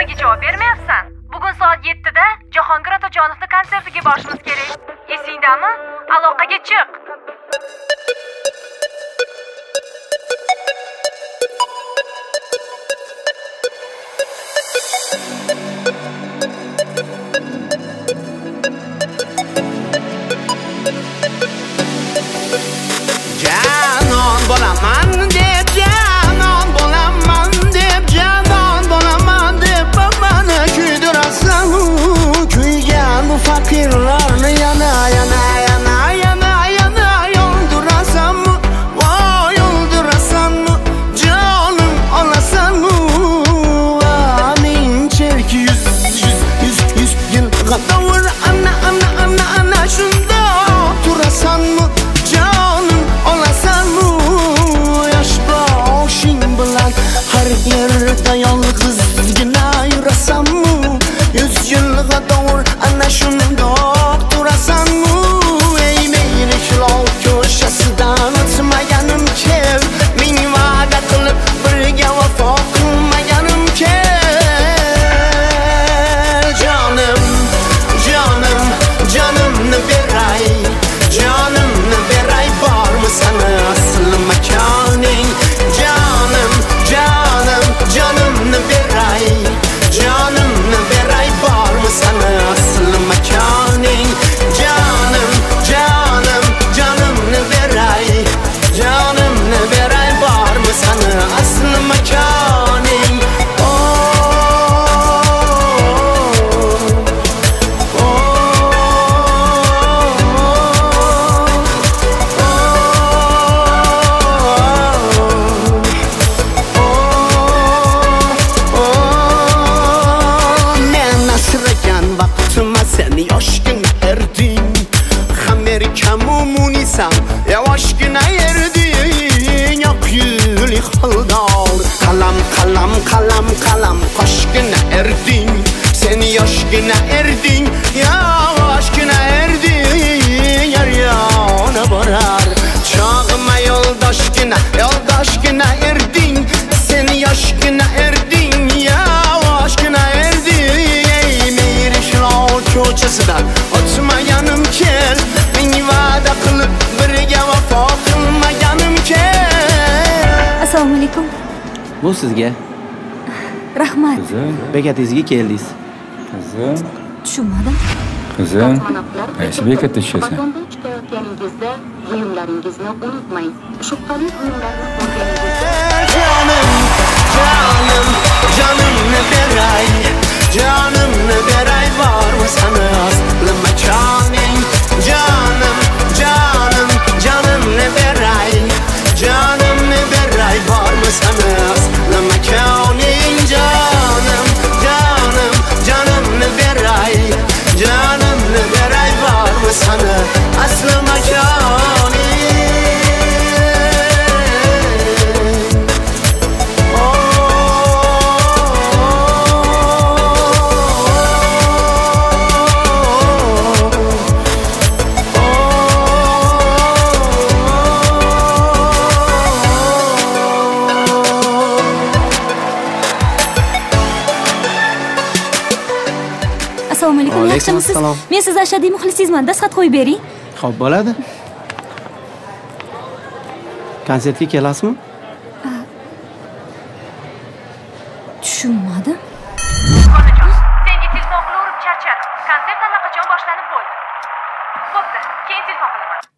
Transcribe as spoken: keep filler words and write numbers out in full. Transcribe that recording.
savollarga javob bermayapsan. Bugun soat yettida Jahongir Otajonovning konsertiga borishimiz kerak. Esingdami? Aloqaga chiq. Canon bo'laman deb, canon bo'laman deb, canon bo'laman deb mani kuydirasan. Kuygan bu faqirlarni yana yana yana yana yana yoldirasanmi? Voy yoldirasanmi? Jonim olasanmi? Amin cherki yuz yuz yuz yuz yil qadavr ana ana ana ana shunda turasanmi? Jonim olasanmi? Yosh boshing bilan har yerda yolg'izgina yurasanmi? Yuz yil qadavr ana shundoq turasanmi? Ey mehriklov ko'chasidan o'tmaganim kel, ming va'da qilib birga vafo qilmaganim kel. Jonim, jonim, jonimni beray, jonimni beray, bormi sani asl makoning? Jonim, jonim, jonimni beray, jonimni beray, bormi sani asl makoning? Jonim, jonim, jonimni beray, jonimni beray, bormi sani asl makoning? Sen yoshgina erding, Amerikamu munisam, yavaşgina erding, oq yuli xoldor, qalam qalam qalam qalam qoshgina erding. Sen yoshgina erding, yavaşgina erding, yar yana borar chog'ima yo'ldoshgina, yo'ldoshgina erding. Sen yoshgina erding, yavaşgina erding. Ko'chasidan o'tmaganim kel, ming va'da qilib birga vafo qilmaganim kel. Assalomu alaykum. Bu sizga. Rahmat. Qizim, bekatingizga keldingiz. Qizim. Tushunmadim. Qizim, qaysi bekatda tushasan? Vagonda chiqayotganingizda buyumlaringizni unutmang. Shubhali buyumlarni ko'rganingizda Jonim, jonim, jonimni beray, jonimni beray, bormi sani asl makoning? Jonim, jonim, jonimni beray, jonimni beray, bormi sani asl makoning? Jonim, jonim, jonimni beray, jonimni beray, bormi sani asl makoning? Assalomu alaykum. Yaxshimisiz? Assalom. Men siz ashaddiy muxlisingizman. Dastxat qo'yib bering. Xo'p, bo'ladi. Konsertga kelasizmi? Tushunmadim. Onajon, senga telefon qilib charchadim. Konsert allaqachon boshlanib bo'ldi. Bo'pti, keyin telefon qilaman.